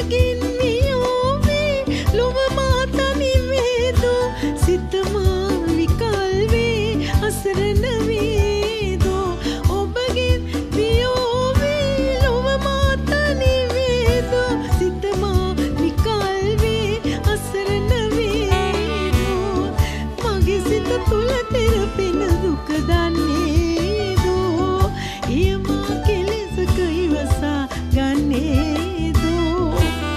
ඔබගෙන් වියෝවේ ලොව මාතනි වේදෝ සිතමා විකල් වේ අසරණ වේදෝ ඔබගෙන් වියෝවේ ලොව මාතනි වේදෝ සිතමා විකල් වේ අසරණ වේදෝ මගේ සිත තුල තෙරපෙන දුක දන්නේ දෝ එයමා කෙලෙසක ඉවසා ගන්නේ දෝ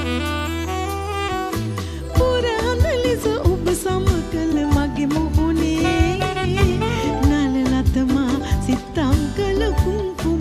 පුරාණ ලෙස ඔබ සමකල මගේ මුහුණේ නලලතමා සිතං කල කුංකුම